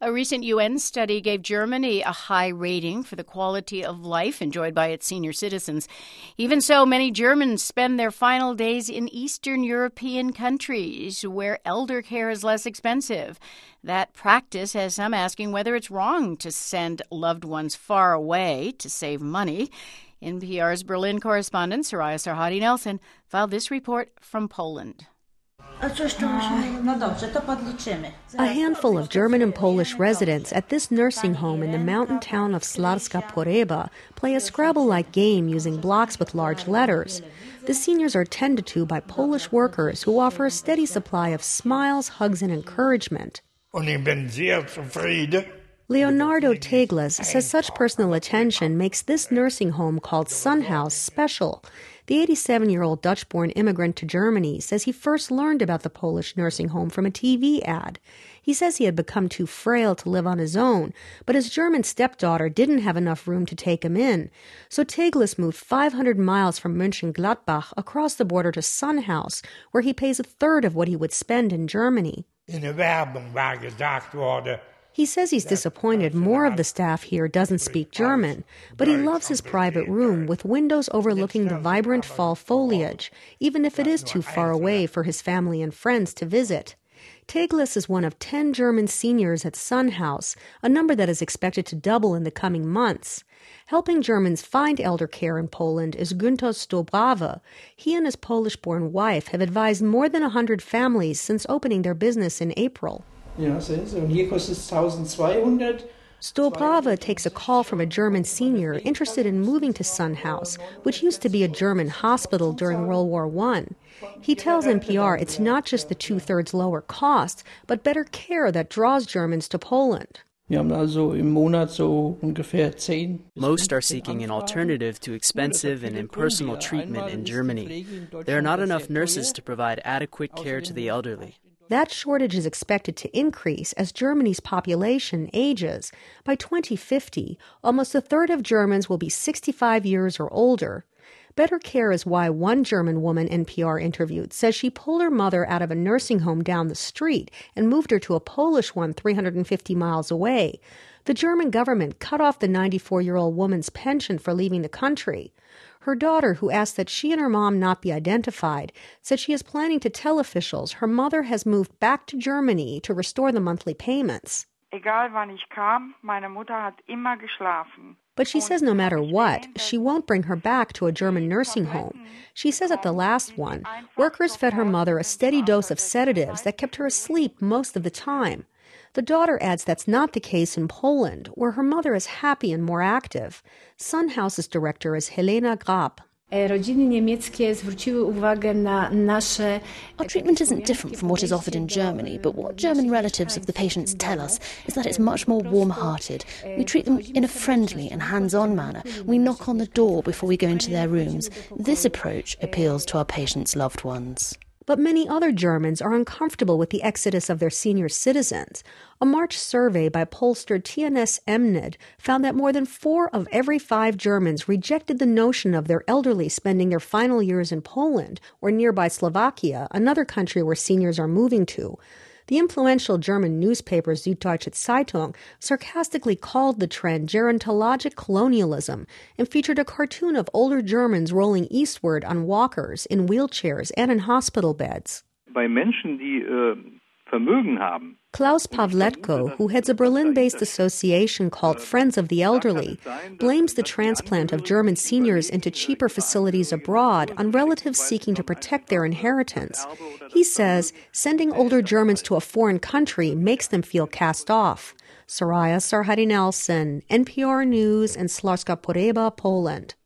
A recent UN study gave Germany a high rating for the quality of life enjoyed by its senior citizens. Even so, many Germans spend their final days in Eastern European countries where elder care is less expensive. That practice has some asking whether it's wrong to send loved ones far away to save money. NPR's Berlin correspondent Soraya Sarhadi Nelson filed this report from Poland. A handful of German and Polish residents at this nursing home in the mountain town of Śląska Poręba play a Scrabble-like game using blocks with large letters. The seniors are tended to by Polish workers who offer a steady supply of smiles, hugs, and encouragement. Leonardo Teglas says such personal attention makes this nursing home called Sun House special. The 87-year-old Dutch-born immigrant to Germany says he first learned about the Polish nursing home from a TV ad. He says he had become too frail to live on his own, but his German stepdaughter didn't have enough room to take him in. So Teglas moved 500 miles from Mönchengladbach across the border to Sun House, where he pays a third of what he would spend in Germany. He says he's disappointed more of the staff here doesn't speak German, but he loves his private room with windows overlooking the vibrant fall foliage, even if it is too far away for his family and friends to visit. Teglas is one of 10 German seniors at Sun House, a number that is expected to double in the coming months. Helping Germans find elder care in Poland is Günther Stobrava. He and his Polish-born wife have advised more than 100 families since opening their business in April. Stobrava takes a call from a German senior interested in moving to Sun House, which used to be a German hospital during World War I. He tells NPR it's not just the two-thirds lower cost, but better care that draws Germans to Poland. Most are seeking an alternative to expensive and impersonal treatment in Germany. There are not enough nurses to provide adequate care to the elderly. That shortage is expected to increase as Germany's population ages. By 2050, almost a third of Germans will be 65 years or older. Better care is why one German woman NPR interviewed says she pulled her mother out of a nursing home down the street and moved her to a Polish one 350 miles away. The German government cut off the 94-year-old woman's pension for leaving the country. Her daughter, who asked that she and her mom not be identified, said she is planning to tell officials her mother has moved back to Germany to restore the monthly payments. But she says no matter what, she won't bring her back to a German nursing home. She says at the last one, workers fed her mother a steady dose of sedatives that kept her asleep most of the time. The daughter adds that's not the case in Poland, where her mother is happy and more active. Sun House's director is Helena Grab. Our treatment isn't different from what is offered in Germany, but what German relatives of the patients tell us is that it's much more warm-hearted. We treat them in a friendly and hands-on manner. We knock on the door before we go into their rooms. This approach appeals to our patients' loved ones. But many other Germans are uncomfortable with the exodus of their senior citizens. A March survey by pollster TNS Emned found that more than 4 of every 5 Germans rejected the notion of their elderly spending their final years in Poland or nearby Slovakia, another country where seniors are moving to. The influential German newspaper Süddeutsche Zeitung sarcastically called the trend gerontologic colonialism and featured a cartoon of older Germans rolling eastward on walkers, in wheelchairs, and in hospital beds. Klaus Pawletko, who heads a Berlin-based association called Friends of the Elderly, blames the transplant of German seniors into cheaper facilities abroad on relatives seeking to protect their inheritance. He says sending older Germans to a foreign country makes them feel cast off. Soraya Sarhadi Nelson, NPR News in Śląska Poręba, Poland.